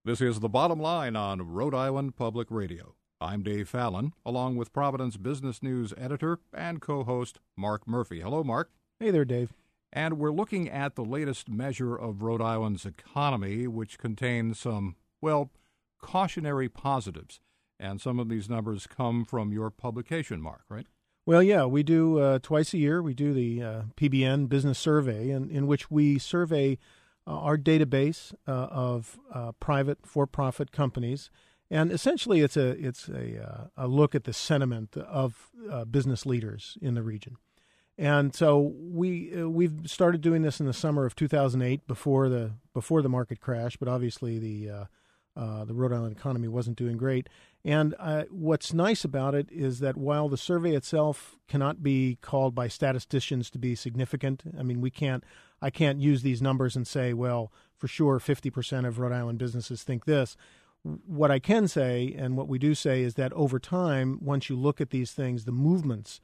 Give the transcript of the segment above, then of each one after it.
This is The Bottom Line on Rhode Island Public Radio. I'm Dave Fallon, along with Providence Business News editor and co-host Mark Murphy. Hello, Mark. Hey there, Dave. And we're looking at the latest measure of Rhode Island's economy, which contains some, cautionary positives. And some of these numbers come from your publication, Mark, right? Well, yeah, we do twice a year. We do the PBN Business Survey, in which we survey our database of private for-profit companies, and essentially it's a look at the sentiment of business leaders in the region. And so we've started doing this in the summer of 2008, before the market crash, but obviously the Rhode Island economy wasn't doing great. And what's nice about it is that while the survey itself cannot be called by statisticians to be significant, I mean, I can't use these numbers and say, well, for sure 50% of Rhode Island businesses think this. What I can say, and what we do say, is that over time, once you look at these things, the movements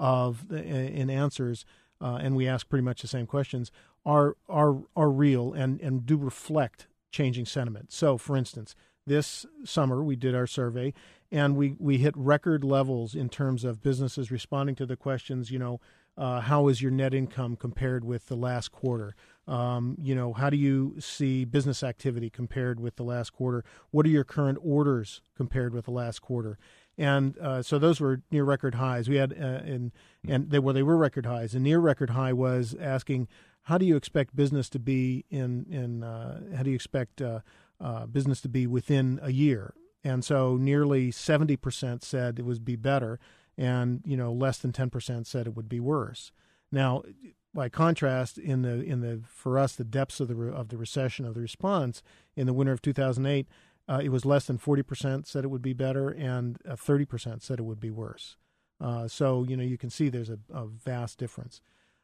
in answers, and we ask pretty much the same questions, are real and do reflect changing sentiment. So, for instance, this summer we did our survey, and we hit record levels in terms of businesses responding to the questions. How is your net income compared with the last quarter? How do you see business activity compared with the last quarter? What are your current orders compared with the last quarter? And so those were near record highs. We had they were record highs. A near record high was asking, how do you expect business to be how do you expect business to be within a year? And so nearly 70% said it would be better, and less than 10% said it would be worse. Now, by contrast, for us, the depths of the recession, of the response in the winter of 2008, it was less than 40% said it would be better, and 30% said it would be worse. So you can see there's a vast difference.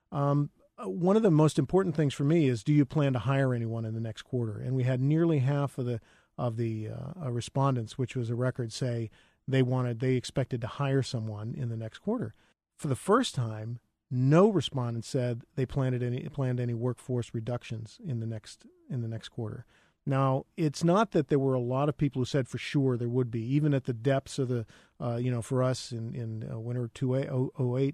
One of the most important things for me is, do you plan to hire anyone in the next quarter? And we had nearly half of the respondents, which was a record, say they expected to hire someone in the next quarter. For the first time, no respondent said they planned any workforce reductions in the next quarter. Now, it's not that there were a lot of people who said for sure there would be, even at the depths of the for us in winter 2008.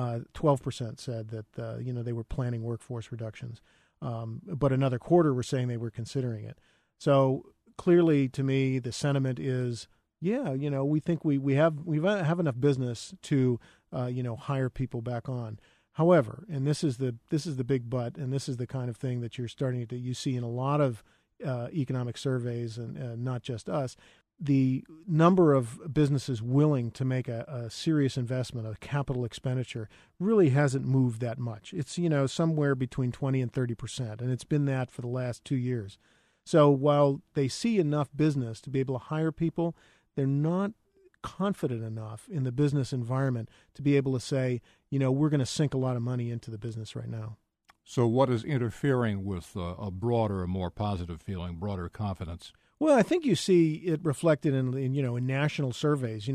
12% said that they were planning workforce reductions, but another quarter were saying they were considering it. So clearly, to me, the sentiment is, we think we have enough business to hire people back on. However, and this is the big but, and this is the kind of thing that you see in a lot of economic surveys, and not just us. The number of businesses willing to make a serious investment, a capital expenditure, really hasn't moved that much. It's, somewhere between 20 and 30%, and it's been that for the last 2 years. So while they see enough business to be able to hire people, they're not confident enough in the business environment to be able to say, we're going to sink a lot of money into the business right now. So what is interfering with a broader, more positive feeling, broader confidence? Well, I think you see it reflected in national surveys.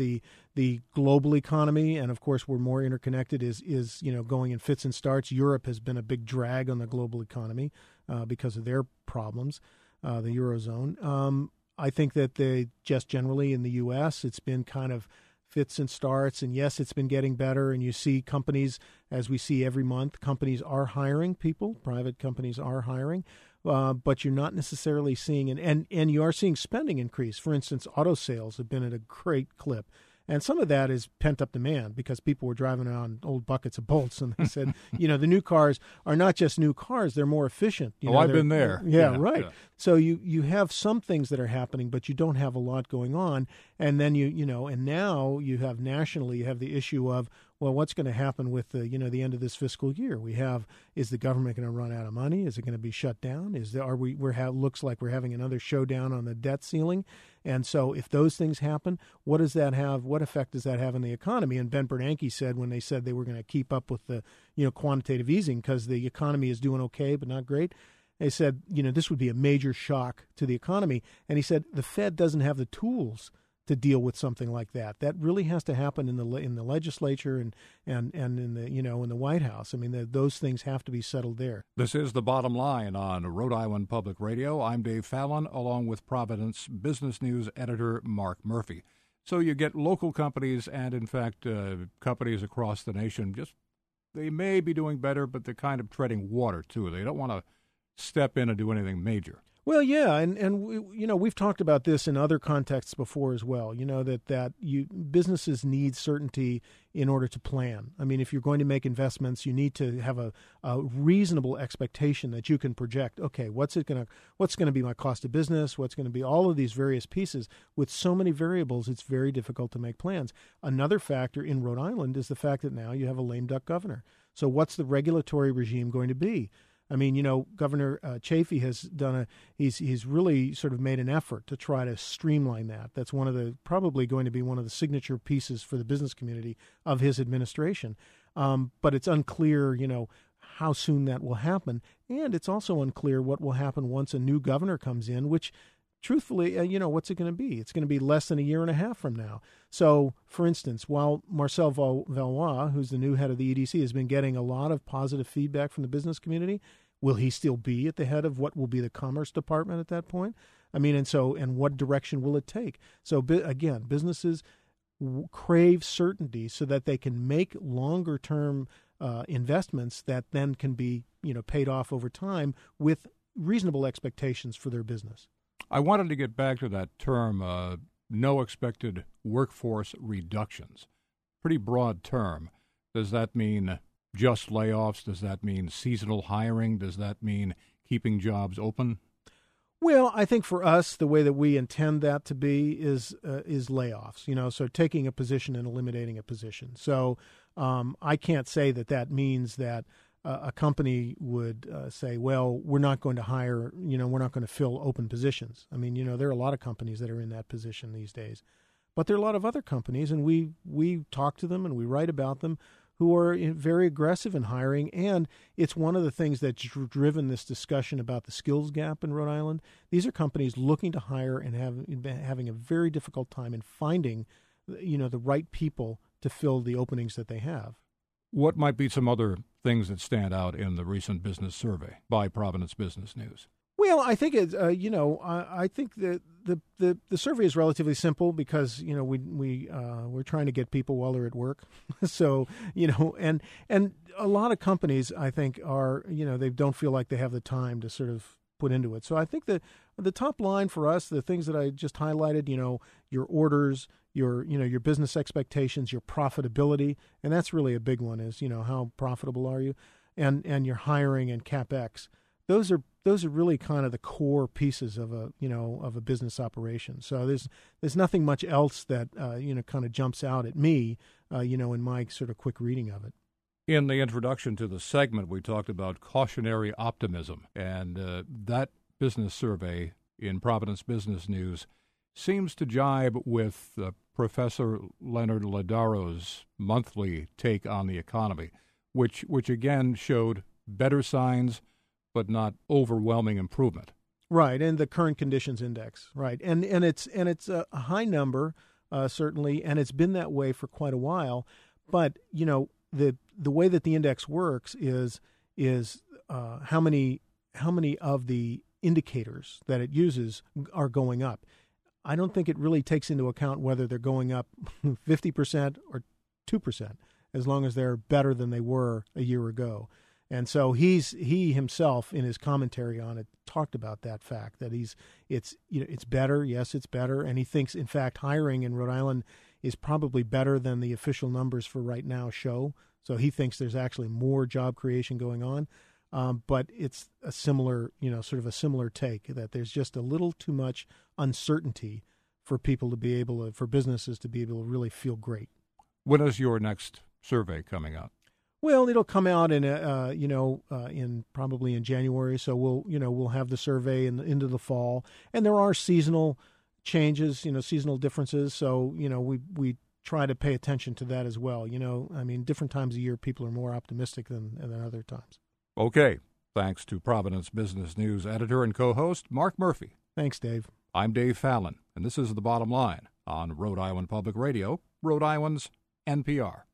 The global economy, and of course we're more interconnected, is going in fits and starts. Europe has been a big drag on the global economy because of their problems, the Eurozone. I think that just generally in the U.S. it's been kind of fits and starts, and yes, it's been getting better. And you see companies, as we see every month, companies are hiring people. Private companies are hiring. But you're not necessarily seeing and you are seeing spending increase. For instance, auto sales have been at a great clip. And some of that is pent-up demand because people were driving around old buckets of bolts, and they said, the new cars are not just new cars, they're more efficient. I've been there. Yeah, right. Yeah. So you have some things that are happening, but you don't have a lot going on. And then and now you have nationally, you have the issue of, well, what's going to happen with the end of this fiscal year? Is the government going to run out of money? Is it going to be shut down? Looks like we're having another showdown on the debt ceiling. And so if those things happen, what does that have? What effect does that have on the economy? And Ben Bernanke said, when they said they were going to keep up with the quantitative easing because the economy is doing okay but not great, they said this would be a major shock to the economy. And he said the Fed doesn't have the tools to deal with something like that. That really has to happen in the legislature and in the in the White House. I mean, those things have to be settled there. This is The Bottom Line on Rhode Island Public Radio. I'm Dave Fallon, along with Providence Business News editor Mark Murphy. So you get local companies and, in fact, companies across the nation, they may be doing better, but they're kind of treading water, too. They don't want to step in and do anything major. Well, yeah, and we've talked about this in other contexts before as well. Businesses need certainty in order to plan. I mean, if you're going to make investments, you need to have a reasonable expectation that you can project. Okay, what's going to be my cost of business? What's going to be all of these various pieces? With so many variables, it's very difficult to make plans. Another factor in Rhode Island is the fact that now you have a lame duck governor. So what's the regulatory regime going to be? I mean, Governor Chafee has he's really sort of made an effort to try to streamline that. That's probably going to be one of the signature pieces for the business community of his administration. But it's unclear, how soon that will happen. And it's also unclear what will happen once a new governor comes in, which truthfully, what's it going to be? It's going to be less than a year and a half from now. So, for instance, while Marcel Valois, who's the new head of the EDC, has been getting a lot of positive feedback from the business community, will he still be at the head of what will be the Commerce Department at that point? I mean, and what direction will it take? So, again, businesses crave certainty so that they can make longer-term investments that then can be, paid off over time with reasonable expectations for their business. I wanted to get back to that term, no expected workforce reductions. Pretty broad term. Does that mean just layoffs? Does that mean seasonal hiring? Does that mean keeping jobs open? Well, I think for us, the way that we intend that to be is layoffs, so taking a position and eliminating a position. So I can't say that means that a company would say, well, we're not going to hire, we're not going to fill open positions. I mean, there are a lot of companies that are in that position these days. But there are a lot of other companies, and we talk to them and we write about them, who are very aggressive in hiring. And it's one of the things that's driven this discussion about the skills gap in Rhode Island. These are companies looking to hire and having a very difficult time in finding, the right people to fill the openings that they have. What might be some other things that stand out in the recent business survey by Providence Business News? Well, I think it's I think that the survey is relatively simple because we're trying to get people while they're at work, so and a lot of companies I think are they don't feel like they have the time to sort of put into it. So I think that the top line for us, the things that I just highlighted, your orders, your business expectations, your profitability, and that's really a big one is how profitable are you, and your hiring and CapEx. Those are really kind of the core pieces of a business operation. So there's nothing much else that kind of jumps out at me in my sort of quick reading of it. In the introduction to the segment, we talked about cautionary optimism, and that business survey in Providence Business News seems to jibe with Professor Leonard Ladaro's monthly take on the economy, which again showed better signs, but not overwhelming improvement. Right, and the current conditions index, right, and it's a high number certainly, and it's been that way for quite a while. But the way that the index works is how many of the indicators that it uses are going up. I don't think it really takes into account whether they're going up 50% or 2%, as long as they're better than they were a year ago. And so he himself in his commentary on it talked about that fact that it's better. Yes, it's better. And he thinks, in fact, hiring in Rhode Island is probably better than the official numbers for right now show. So he thinks there's actually more job creation going on. But it's a similar, sort of a similar take that there's just a little too much uncertainty for people to be able to, for businesses to be able to really feel great. When is your next survey coming out? Well, it'll come out in probably in January. So we'll have the survey into the fall, and there are seasonal changes, seasonal differences. So we try to pay attention to that as well. Different times of year, people are more optimistic than other times. Okay. Thanks to Providence Business News editor and co-host Mark Murphy. Thanks, Dave. I'm Dave Fallon, and this is The Bottom Line on Rhode Island Public Radio, Rhode Island's NPR.